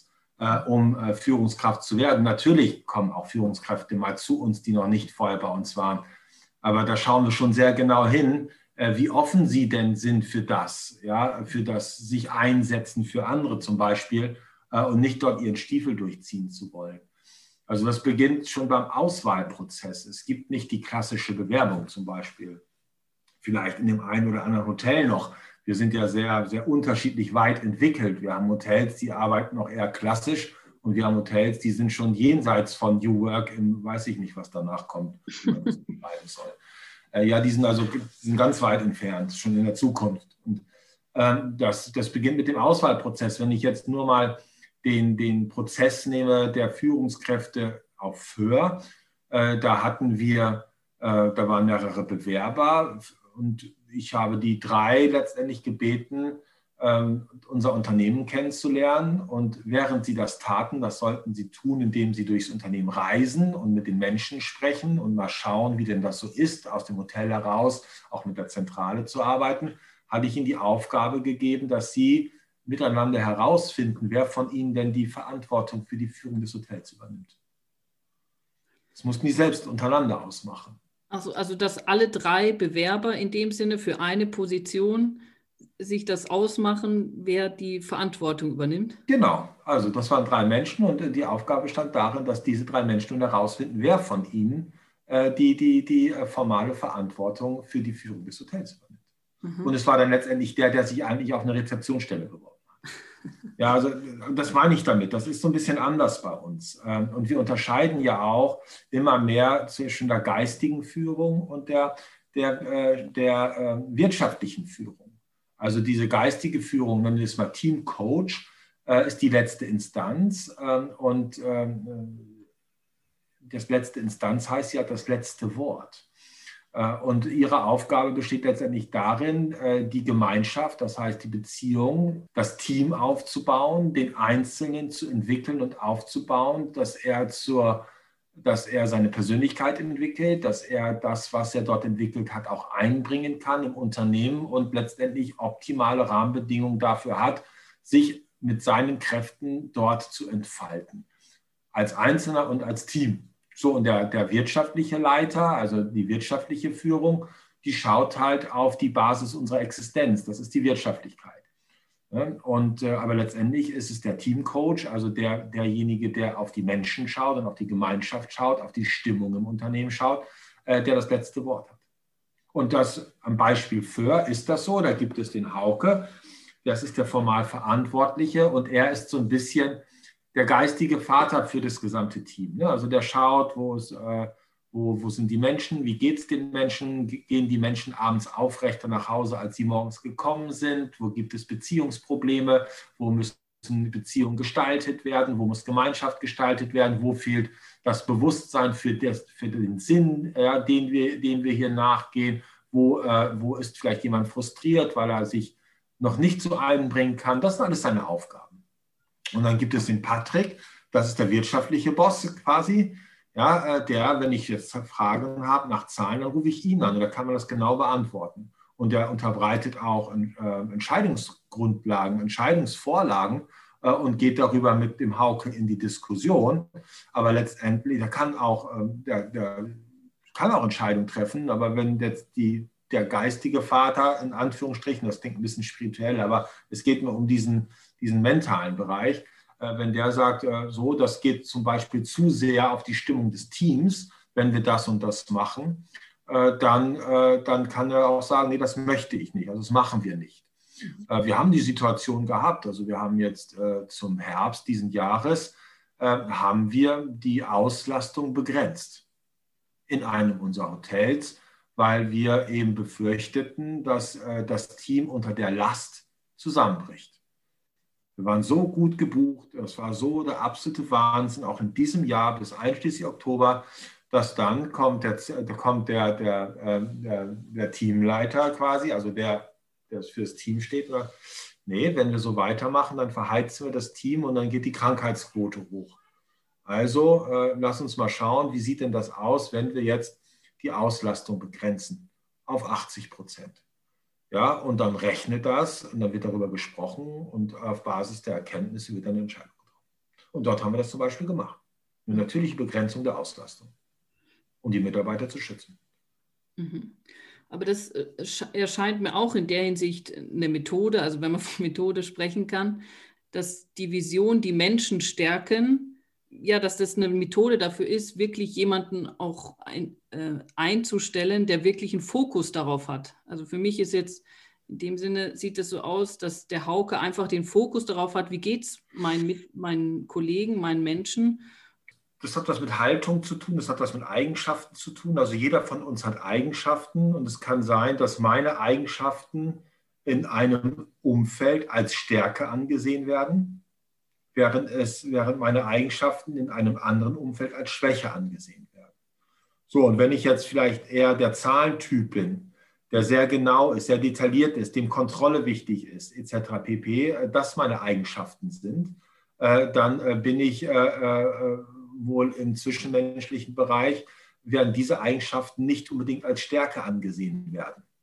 um Führungskraft zu werden. Natürlich kommen auch Führungskräfte mal zu uns, die noch nicht vorher bei uns waren. Aber da schauen wir schon sehr genau hin, wie offen sie denn sind für das, ja, für das sich einsetzen für andere zum Beispiel und nicht dort ihren Stiefel durchziehen zu wollen. Also das beginnt schon beim Auswahlprozess. Es gibt nicht die klassische Bewerbung zum Beispiel. Vielleicht in dem einen oder anderen Hotel noch. Wir sind ja sehr, sehr unterschiedlich weit entwickelt. Wir haben Hotels, die arbeiten noch eher klassisch und wir haben Hotels, die sind schon jenseits von New Work, im, weiß ich nicht, was danach kommt, wie man das beschreiben soll. Äh, ja, die sind also die sind ganz weit entfernt, schon in der Zukunft. Und ähm, das, das beginnt mit dem Auswahlprozess. Wenn ich jetzt nur mal den, den Prozess nehme der Führungskräfte auf Föhr, äh, da hatten wir, äh, da waren mehrere Bewerber und ich habe die drei letztendlich gebeten, ähm, unser Unternehmen kennenzulernen. Und während sie das taten, das sollten sie tun, indem sie durchs Unternehmen reisen und mit den Menschen sprechen und mal schauen, wie denn das so ist, aus dem Hotel heraus auch mit der Zentrale zu arbeiten, hatte ich ihnen die Aufgabe gegeben, dass sie miteinander herausfinden, wer von ihnen denn die Verantwortung für die Führung des Hotels übernimmt. Das mussten die selbst untereinander ausmachen. Also, also dass alle drei Bewerber in dem Sinne für eine Position sich das ausmachen, wer die Verantwortung übernimmt? Genau, also das waren drei Menschen und die Aufgabe bestand darin, dass diese drei Menschen nun herausfinden, wer von ihnen äh, die, die, die äh, formale Verantwortung für die Führung des Hotels übernimmt. Mhm. Und es war dann letztendlich der, der sich eigentlich auf eine Rezeptionsstelle beworben hat. Ja, also das meine ich damit. Das ist so ein bisschen anders bei uns. Und wir unterscheiden ja auch immer mehr zwischen der geistigen Führung und der, der, der wirtschaftlichen Führung. Also diese geistige Führung, nennen wir es mal Teamcoach, ist die letzte Instanz. Und das letzte Instanz heißt ja das letzte Wort. Und ihre Aufgabe besteht letztendlich darin, die Gemeinschaft, das heißt die Beziehung, das Team aufzubauen, den Einzelnen zu entwickeln und aufzubauen, dass er, zur, dass er seine Persönlichkeit entwickelt, dass er das, was er dort entwickelt hat, auch einbringen kann im Unternehmen und letztendlich optimale Rahmenbedingungen dafür hat, sich mit seinen Kräften dort zu entfalten, als Einzelner und als Team. So, und der, der wirtschaftliche Leiter, also die wirtschaftliche Führung, die schaut halt auf die Basis unserer Existenz. Das ist die Wirtschaftlichkeit. Und, aber letztendlich ist es der Teamcoach, also der, derjenige, der auf die Menschen schaut und auf die Gemeinschaft schaut, auf die Stimmung im Unternehmen schaut, der das letzte Wort hat. Und das am Beispiel Föhr ist das so, da gibt es den Hauke, das ist der formal Verantwortliche und er ist so ein bisschen der geistige Vater für das gesamte Team. Also der schaut, wo, es, wo, wo sind die Menschen, wie geht es den Menschen, gehen die Menschen abends aufrechter nach Hause, als sie morgens gekommen sind, wo gibt es Beziehungsprobleme, wo müssen Beziehungen gestaltet werden, wo muss Gemeinschaft gestaltet werden, wo fehlt das Bewusstsein für, das, für den Sinn, ja, den, wir, den wir hier nachgehen, wo, äh, wo ist vielleicht jemand frustriert, weil er sich noch nicht zu einbringen kann. Das sind alles seine Aufgaben. Und dann gibt es den Patrick, das ist der wirtschaftliche Boss quasi, ja, der, wenn ich jetzt Fragen habe nach Zahlen, dann rufe ich ihn an und da kann man das genau beantworten. Und der unterbreitet auch Entscheidungsgrundlagen, Entscheidungsvorlagen äh, und geht darüber mit dem Hauke in die Diskussion. Aber letztendlich, der kann auch, der, der kann auch Entscheidungen treffen, aber wenn jetzt die, der geistige Vater, in Anführungsstrichen, das klingt ein bisschen spirituell, aber es geht mir um diesen diesen mentalen Bereich, wenn der sagt, so, das geht zum Beispiel zu sehr auf die Stimmung des Teams, wenn wir das und das machen, dann, dann kann er auch sagen, nee, das möchte ich nicht, also das machen wir nicht. Wir haben die Situation gehabt, also wir haben jetzt zum Herbst diesen Jahres, haben wir die Auslastung begrenzt in einem unserer Hotels, weil wir eben befürchteten, dass das Team unter der Last zusammenbricht. Wir waren so gut gebucht, es war so der absolute Wahnsinn, auch in diesem Jahr bis einschließlich Oktober, dass dann kommt der, kommt der, der, der, der Teamleiter quasi, also der, der für das Team steht, oder, nee, wenn wir so weitermachen, dann verheizen wir das Team und dann geht die Krankheitsquote hoch. Also äh, lass uns mal schauen, wie sieht denn das aus, wenn wir jetzt die Auslastung begrenzen auf achtzig Prozent. Ja, und dann rechnet das und dann wird darüber gesprochen und auf Basis der Erkenntnisse wird dann eine Entscheidung getroffen. Und dort haben wir das zum Beispiel gemacht. Eine natürliche Begrenzung der Auslastung, um die Mitarbeiter zu schützen. Mhm. Aber das erscheint mir auch in der Hinsicht eine Methode, also wenn man von Methode sprechen kann, dass die Vision, die Menschen stärken, ja, dass das eine Methode dafür ist, wirklich jemanden auch ein, äh, einzustellen, der wirklich einen Fokus darauf hat. Also für mich ist jetzt, in dem Sinne sieht es so aus, dass der Hauke einfach den Fokus darauf hat, wie geht es meinen, meinen Kollegen, meinen Menschen. Das hat was mit Haltung zu tun, das hat was mit Eigenschaften zu tun. Also jeder von uns hat Eigenschaften und es kann sein, dass meine Eigenschaften in einem Umfeld als Stärke angesehen werden, während, es, während meine Eigenschaften in einem anderen Umfeld als Schwäche angesehen werden. So, und wenn ich jetzt vielleicht eher der Zahlentyp bin, der sehr genau ist, sehr detailliert ist, dem Kontrolle wichtig ist, et cetera pp., das meine Eigenschaften sind, äh, dann äh, bin ich äh, äh, wohl im zwischenmenschlichen Bereich, werden diese Eigenschaften nicht unbedingt als Stärke angesehen werden.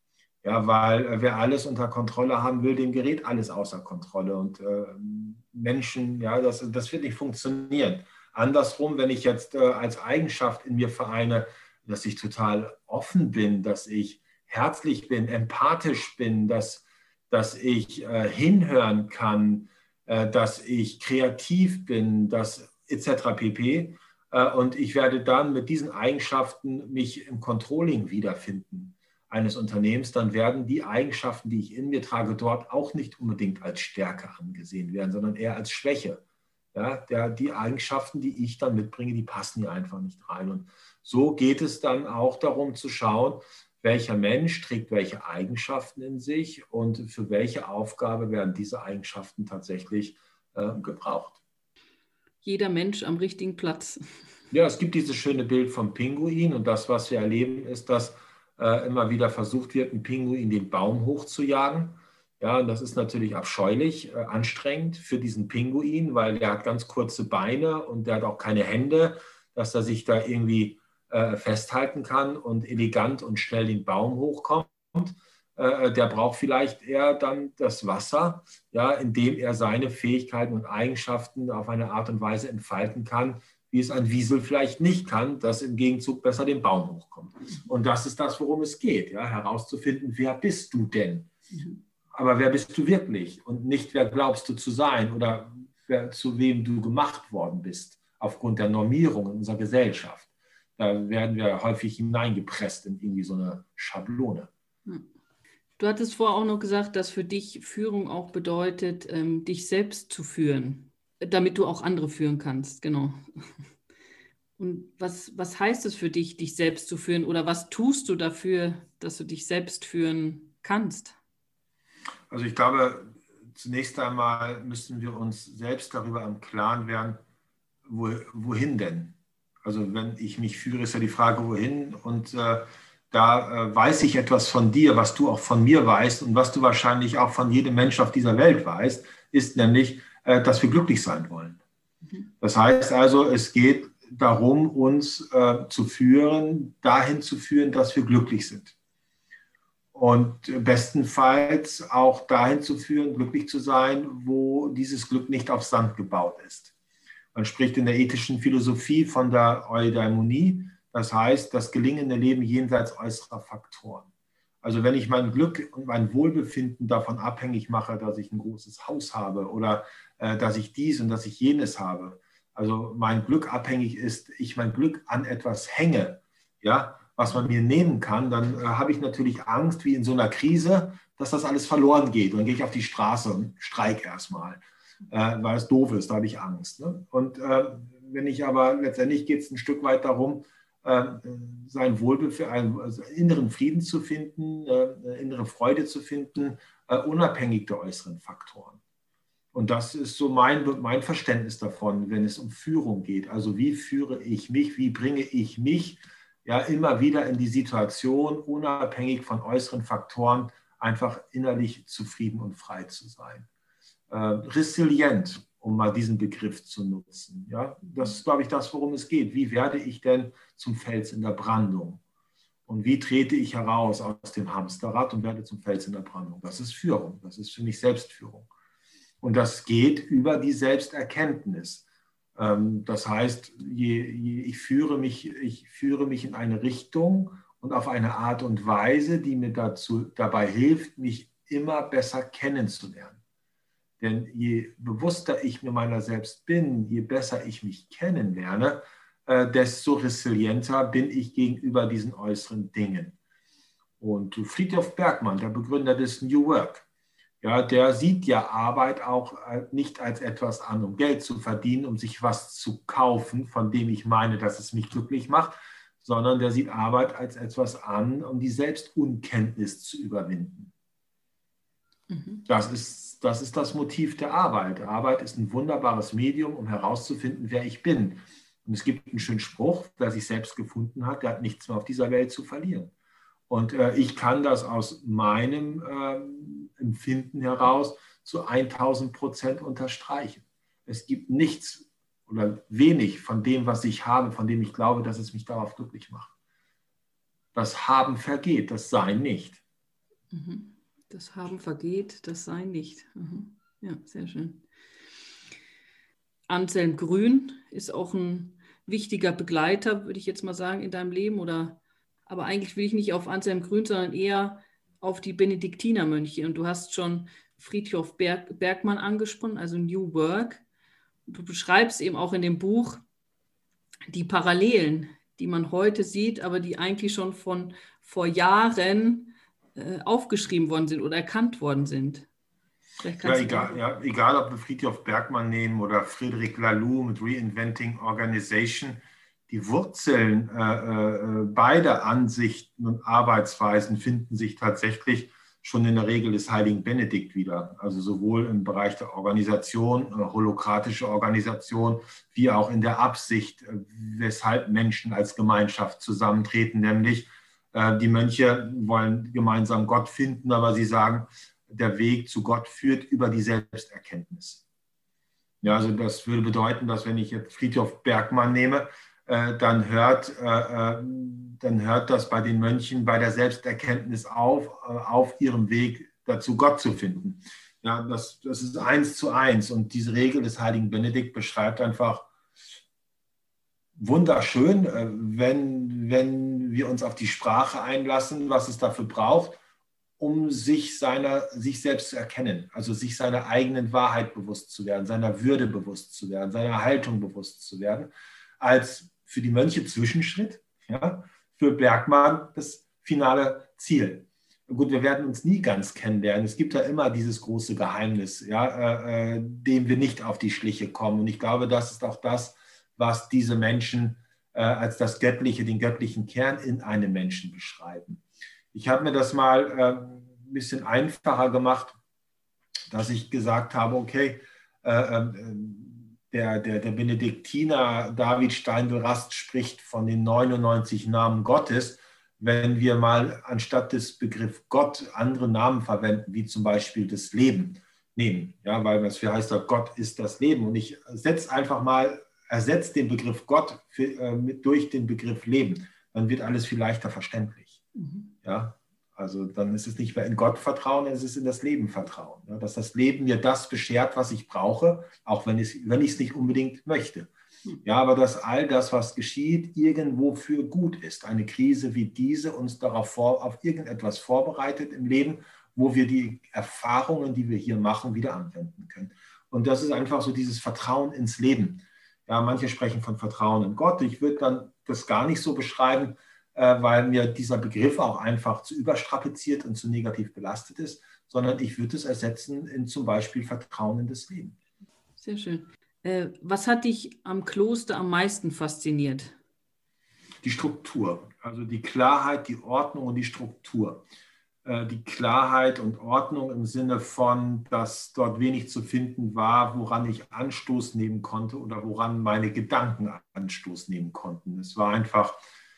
Ja, weil äh, wer alles unter Kontrolle haben will, dem gerät alles außer Kontrolle. Und äh, Menschen, ja, das, das wird nicht funktionieren. Andersrum, wenn ich jetzt äh, als Eigenschaft in mir vereine, dass ich total offen bin, dass ich herzlich bin, empathisch bin, dass, dass ich äh, hinhören kann, äh, dass ich kreativ bin, dass et cetera pp. Äh, und ich werde dann mit diesen Eigenschaften mich im Controlling wiederfinden eines Unternehmens, dann werden die Eigenschaften, die ich in mir trage, dort auch nicht unbedingt als Stärke angesehen werden, sondern eher als Schwäche. Ja, der, die Eigenschaften, die ich dann mitbringe, die passen hier einfach nicht rein. Und so geht es dann auch darum zu schauen, welcher Mensch trägt welche Eigenschaften in sich und für welche Aufgabe werden diese Eigenschaften tatsächlich äh, gebraucht. Jeder Mensch am richtigen Platz. Ja, es gibt dieses schöne Bild vom Pinguin und das, was wir erleben, ist, dass äh, immer wieder versucht wird, einen Pinguin den Baum hochzujagen. Ja, und das ist natürlich abscheulich, äh, anstrengend für diesen Pinguin, weil der hat ganz kurze Beine und der hat auch keine Hände, dass er sich da irgendwie äh, festhalten kann und elegant und schnell den Baum hochkommt. Äh, der braucht vielleicht eher dann das Wasser, ja, in dem er seine Fähigkeiten und Eigenschaften auf eine Art und Weise entfalten kann, wie es ein Wiesel vielleicht nicht kann, das im Gegenzug besser den Baum hochkommt. Und das ist das, worum es geht, ja, herauszufinden, wer bist du denn? Aber wer bist du wirklich? Und nicht, wer glaubst du zu sein oder wer, zu wem du gemacht worden bist, aufgrund der Normierung in unserer Gesellschaft. Da werden wir häufig hineingepresst in irgendwie so eine Schablone. Du hattest vorher auch noch gesagt, dass für dich Führung auch bedeutet, ähm, dich selbst zu führen, damit du auch andere führen kannst, genau. Und was, was heißt es für dich, dich selbst zu führen oder was tust du dafür, dass du dich selbst führen kannst? Also ich glaube, zunächst einmal müssen wir uns selbst darüber im Klaren werden, wo, wohin denn? Also wenn ich mich führe, ist ja die Frage, wohin? Und äh, da äh, weiß ich etwas von dir, was du auch von mir weißt und was du wahrscheinlich auch von jedem Menschen auf dieser Welt weißt, ist nämlich, äh, dass wir glücklich sein wollen. Mhm. Das heißt also, es geht darum, uns äh, zu führen, dahin zu führen, dass wir glücklich sind. Und bestenfalls auch dahin zu führen, glücklich zu sein, wo dieses Glück nicht auf Sand gebaut ist. Man spricht in der ethischen Philosophie von der Eudaimonie, das heißt das gelingende Leben jenseits äußerer Faktoren. Also wenn ich mein Glück und mein Wohlbefinden davon abhängig mache, dass ich ein großes Haus habe oder äh, dass ich dies und dass ich jenes habe, also mein Glück abhängig ist, ich mein Glück an etwas hänge, ja, was man mir nehmen kann, dann äh, habe ich natürlich Angst, wie in so einer Krise, dass das alles verloren geht. Und dann gehe ich auf die Straße und streike erstmal, äh, weil es doof ist, da habe ich Angst. Ne? Und äh, wenn ich aber, letztendlich geht es ein Stück weit darum, äh, sein Wohlbefinden, einen also inneren Frieden zu finden, äh, innere Freude zu finden, äh, unabhängig der äußeren Faktoren. Und das ist so mein, mein Verständnis davon, wenn es um Führung geht. Also wie führe ich mich, wie bringe ich mich ja immer wieder in die Situation, unabhängig von äußeren Faktoren, einfach innerlich zufrieden und frei zu sein. Äh, resilient, um mal diesen Begriff zu nutzen. Ja? Das ist, glaube ich, das, worum es geht. Wie werde ich denn zum Fels in der Brandung? Und wie trete ich heraus aus dem Hamsterrad und werde zum Fels in der Brandung? Das ist Führung, das ist für mich Selbstführung. Und das geht über die Selbsterkenntnis. Das heißt, je, je, ich, führe mich, ich führe mich in eine Richtung und auf eine Art und Weise, die mir dazu, dabei hilft, mich immer besser kennenzulernen. Denn je bewusster ich mir meiner selbst bin, je besser ich mich kennenlerne, desto resilienter bin ich gegenüber diesen äußeren Dingen. Und Friedrich Bergmann, der Begründer des New Work, ja, der sieht ja Arbeit auch nicht als etwas an, um Geld zu verdienen, um sich was zu kaufen, von dem ich meine, dass es mich glücklich macht, sondern der sieht Arbeit als etwas an, um die Selbstunkenntnis zu überwinden. Mhm. Das ist, das ist das Motiv der Arbeit. Arbeit ist ein wunderbares Medium, um herauszufinden, wer ich bin. Und es gibt einen schönen Spruch, wer sich selbst gefunden hat, der hat nichts mehr auf dieser Welt zu verlieren. Und äh, ich kann das aus meinem ähm, Empfinden heraus zu tausend Prozent unterstreichen. Es gibt nichts oder wenig von dem, was ich habe, von dem ich glaube, dass es mich darauf glücklich macht. Das Haben vergeht, das Sein nicht. Mhm. Das Haben vergeht, das Sein nicht. Mhm. Ja, sehr schön. Anselm Grün ist auch ein wichtiger Begleiter, würde ich jetzt mal sagen, in deinem Leben. Oder, aber eigentlich will ich nicht auf Anselm Grün, sondern eher auf die Benediktinermönche. Und du hast schon Friedhof Berg, Bergmann angesprochen, also New Work. Du beschreibst eben auch in dem Buch die Parallelen, die man heute sieht, aber die eigentlich schon von vor Jahren äh, aufgeschrieben worden sind oder erkannt worden sind. Ja egal, ja, egal, ob wir Friedhof Bergmann nehmen oder Frederic Laloux mit Reinventing Organization, die Wurzeln äh, äh, beider Ansichten und Arbeitsweisen finden sich tatsächlich schon in der Regel des heiligen Benedikt wieder. Also sowohl im Bereich der Organisation, äh, holokratische Organisation, wie auch in der Absicht, äh, weshalb Menschen als Gemeinschaft zusammentreten. Nämlich äh, die Mönche wollen gemeinsam Gott finden, aber sie sagen, der Weg zu Gott führt über die Selbsterkenntnis. Ja, also das würde bedeuten, dass wenn ich jetzt Friedhof Bergmann nehme, äh, dann, hört, äh, dann hört das bei den Mönchen bei der Selbsterkenntnis auf, äh, auf ihrem Weg dazu, Gott zu finden. Ja, das, das ist eins zu eins. Und diese Regel des heiligen Benedikt beschreibt einfach wunderschön, äh, wenn, wenn wir uns auf die Sprache einlassen, was es dafür braucht, um sich, seiner, sich selbst zu erkennen, also sich seiner eigenen Wahrheit bewusst zu werden, seiner Würde bewusst zu werden, seiner Haltung bewusst zu werden, als für die Mönche Zwischenschritt, ja, für Bergmann das finale Ziel. Gut, wir werden uns nie ganz kennenlernen. Es gibt ja immer dieses große Geheimnis, ja, äh, dem wir nicht auf die Schliche kommen. Und ich glaube, das ist auch das, was diese Menschen äh, als das Göttliche, den göttlichen Kern in einem Menschen beschreiben. Ich habe mir das mal äh, ein bisschen einfacher gemacht, dass ich gesagt habe, okay, äh, äh, der, der, der Benediktiner David Steindl-Rast spricht von den neunundneunzig Namen Gottes. Wenn wir mal anstatt des Begriff Gott andere Namen verwenden, wie zum Beispiel das Leben nehmen, ja, weil das heißt, Gott ist das Leben. Und ich setze einfach mal, ersetze den Begriff Gott für, äh, mit, durch den Begriff Leben, dann wird alles viel leichter verständlich. Mhm. Ja, also dann ist es nicht mehr in Gott vertrauen, es ist in das Leben vertrauen. Ja, dass das Leben mir das beschert, was ich brauche, auch wenn ich wenn ich es nicht unbedingt möchte. Ja, aber dass all das, was geschieht, irgendwo für gut ist. Eine Krise wie diese uns darauf vor, auf irgendetwas vorbereitet im Leben, wo wir die Erfahrungen, die wir hier machen, wieder anwenden können. Und das ist einfach so dieses Vertrauen ins Leben. Ja, manche sprechen von Vertrauen in Gott. Ich würde dann das gar nicht so beschreiben, weil mir dieser Begriff auch einfach zu überstrapaziert und zu negativ belastet ist, sondern ich würde es ersetzen in zum Beispiel Vertrauen in das Leben. Sehr schön. Äh, was hat dich am Kloster am meisten fasziniert? Die Struktur, also die Klarheit, die Ordnung und die Struktur. Äh, die Klarheit und Ordnung im Sinne von, dass dort wenig zu finden war, woran ich Anstoß nehmen konnte oder woran meine Gedanken Anstoß nehmen konnten. Es war einfach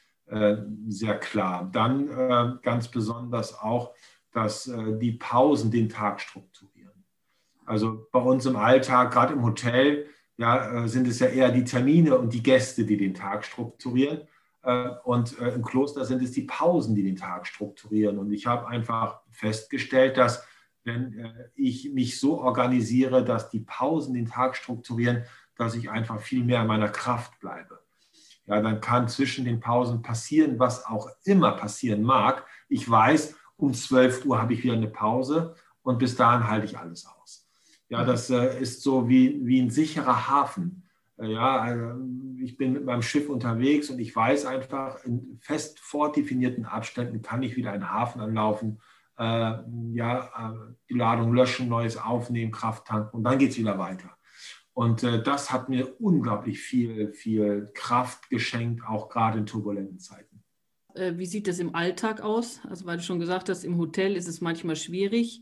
sehr klar. Dann äh, ganz besonders auch, dass äh, die Pausen den Tag strukturieren. Also bei uns im Alltag, gerade im Hotel, ja, äh, sind es ja eher die Termine und die Gäste, die den Tag strukturieren. Äh, und äh, im Kloster sind es die Pausen, die den Tag strukturieren. Und ich habe einfach festgestellt, dass wenn äh, ich mich so organisiere, dass die Pausen den Tag strukturieren, dass ich einfach viel mehr in meiner Kraft bleibe. Ja, dann kann zwischen den Pausen passieren, was auch immer passieren mag. Ich weiß, um zwölf Uhr habe ich wieder eine Pause und bis dahin halte ich alles aus. Ja, das äh, ist so wie, wie ein sicherer Hafen. Äh, ja, äh, ich bin mit meinem Schiff unterwegs und ich weiß einfach, in fest vordefinierten Abständen kann ich wieder einen Hafen anlaufen, äh, ja, äh, die Ladung löschen, Neues aufnehmen, Kraft tanken und dann geht es wieder weiter. Und äh, das hat mir unglaublich viel, viel Kraft geschenkt, auch gerade in turbulenten Zeiten. Äh, wie sieht das im Alltag aus? Also weil du schon gesagt hast, im Hotel ist es manchmal schwierig.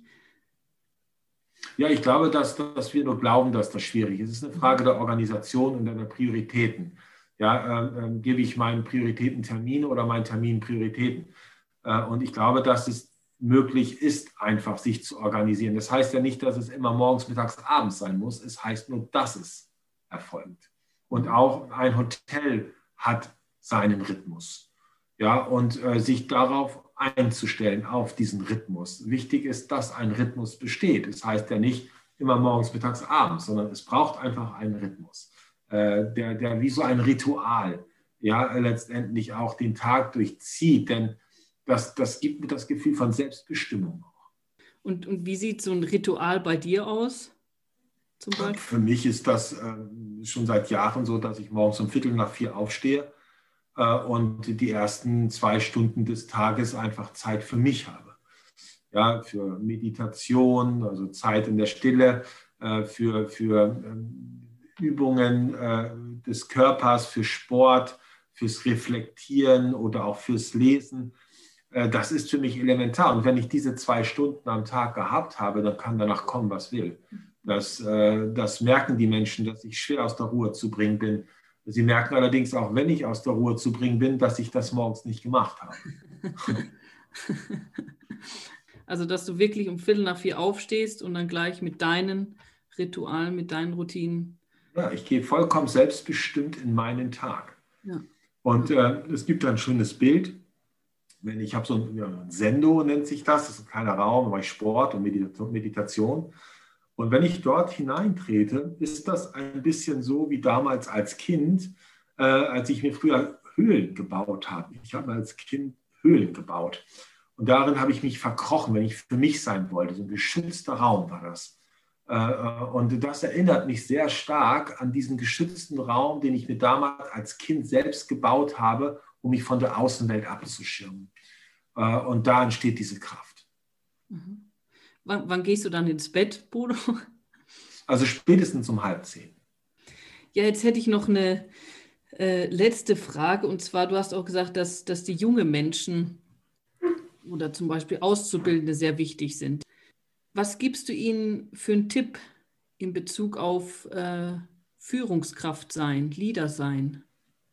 Ja, ich glaube, dass, dass wir nur glauben, dass das schwierig ist. Es ist eine Frage der Organisation und der Prioritäten. Ja, äh, äh, gebe ich meinen Prioritäten Termine oder meinen Terminen Prioritäten? Äh, und ich glaube, dass es möglich ist, einfach sich zu organisieren. Das heißt ja nicht, dass es immer morgens, mittags, abends sein muss. Es heißt nur, dass es erfolgt. Und auch ein Hotel hat seinen Rhythmus. Ja, und äh, sich darauf einzustellen auf diesen Rhythmus. Wichtig ist, dass ein Rhythmus besteht. Das heißt ja nicht immer morgens, mittags, abends, sondern es braucht einfach einen Rhythmus, äh, der, der wie so ein Ritual ja, letztendlich auch den Tag durchzieht. Denn das, das gibt mir das Gefühl von Selbstbestimmung auch. Und, und wie sieht so ein Ritual bei dir aus? Zum Beispiel? Für mich ist das äh, schon seit Jahren so, dass ich morgens um Viertel nach vier aufstehe äh, und die ersten zwei Stunden des Tages einfach Zeit für mich habe. Ja, für Meditation, also Zeit in der Stille, äh, für, für ähm, Übungen äh, des Körpers, für Sport, fürs Reflektieren oder auch fürs Lesen. Äh, das ist für mich elementar. Und wenn ich diese zwei Stunden am Tag gehabt habe, dann kann danach kommen, was will. Das, äh, das merken die Menschen, dass ich schwer aus der Ruhe zu bringen bin. Sie merken allerdings auch, wenn ich aus der Ruhe zu bringen bin, dass ich das morgens nicht gemacht habe. Also, dass du wirklich um Viertel nach vier aufstehst und dann gleich mit deinen Ritualen, mit deinen Routinen. Ja, ich gehe vollkommen selbstbestimmt in meinen Tag. Ja. Und äh, es gibt ein schönes Bild. Wenn ich habe so ein, ja, ein Sendo, nennt sich das, das ist ein kleiner Raum, da mache ich Sport und Meditation. Und wenn ich dort hineintrete, ist das ein bisschen so wie damals als Kind, äh, als ich mir früher Höhlen gebaut habe. Ich habe als Kind Höhlen gebaut. Und darin habe ich mich verkrochen, wenn ich für mich sein wollte. So ein geschützter Raum war das. Äh, und das erinnert mich sehr stark an diesen geschützten Raum, den ich mir damals als Kind selbst gebaut habe, um mich von der Außenwelt abzuschirmen. Äh, und da entsteht diese Kraft. Mhm. Wann, wann gehst du dann ins Bett, Bodo? Also spätestens um halb zehn. Ja, jetzt hätte ich noch eine äh, letzte Frage. Und zwar, du hast auch gesagt, dass, dass die junge Menschen oder zum Beispiel Auszubildende sehr wichtig sind. Was gibst du ihnen für einen Tipp in Bezug auf äh, Führungskraft sein, Leader sein?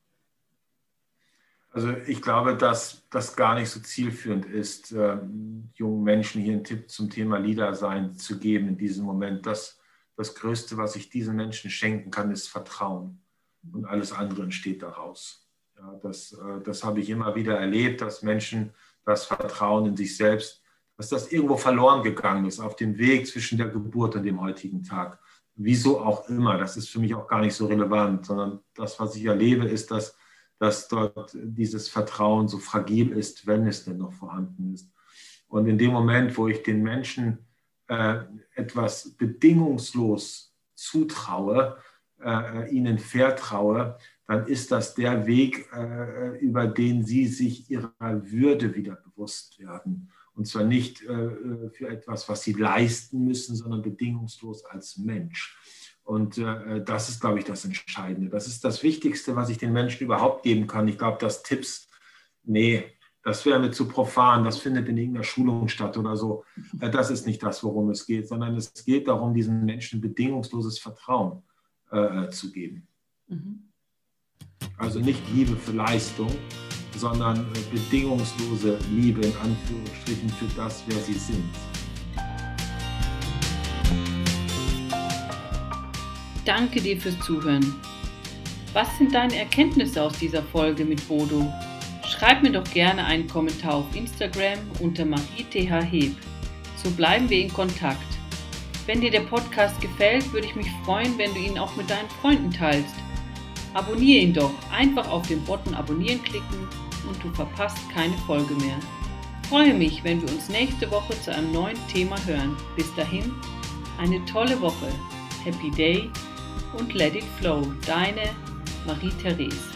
Also ich glaube, dass das gar nicht so zielführend ist, äh, jungen Menschen hier einen Tipp zum Thema Leader sein zu geben in diesem Moment. Das, das Größte, was ich diesen Menschen schenken kann, ist Vertrauen. Und alles andere entsteht daraus. Ja, das, äh, das habe ich immer wieder erlebt, dass Menschen das Vertrauen in sich selbst, dass das irgendwo verloren gegangen ist auf dem Weg zwischen der Geburt und dem heutigen Tag. Wieso auch immer, das ist für mich auch gar nicht so relevant, sondern das, was ich erlebe, ist, dass dass dort dieses Vertrauen so fragil ist, wenn es denn noch vorhanden ist. Und in dem Moment, wo ich den Menschen äh, etwas bedingungslos zutraue, äh, ihnen vertraue, dann ist das der Weg, äh, über den sie sich ihrer Würde wieder bewusst werden. Und zwar nicht äh, für etwas, was sie leisten müssen, sondern bedingungslos als Mensch. Und äh, das ist, glaube ich, das Entscheidende. Das ist das Wichtigste, was ich den Menschen überhaupt geben kann. Ich glaube, dass Tipps, nee, das wäre mir zu profan, das findet in irgendeiner Schulung statt oder so. Äh, das ist nicht das, worum es geht, sondern es geht darum, diesen Menschen bedingungsloses Vertrauen äh, zu geben. Mhm. Also nicht Liebe für Leistung, sondern äh, bedingungslose Liebe in Anführungsstrichen für das, wer sie sind. Danke dir fürs Zuhören. Was sind deine Erkenntnisse aus dieser Folge mit Bodo? Schreib mir doch gerne einen Kommentar auf Instagram unter marie punkt t h heb. So bleiben wir in Kontakt. Wenn dir der Podcast gefällt, würde ich mich freuen, wenn du ihn auch mit deinen Freunden teilst. Abonniere ihn doch. Einfach auf den Button Abonnieren klicken und du verpasst keine Folge mehr. Ich freue mich, wenn wir uns nächste Woche zu einem neuen Thema hören. Bis dahin, eine tolle Woche. Happy Day und Let It Flow. Deine Marie-Therese.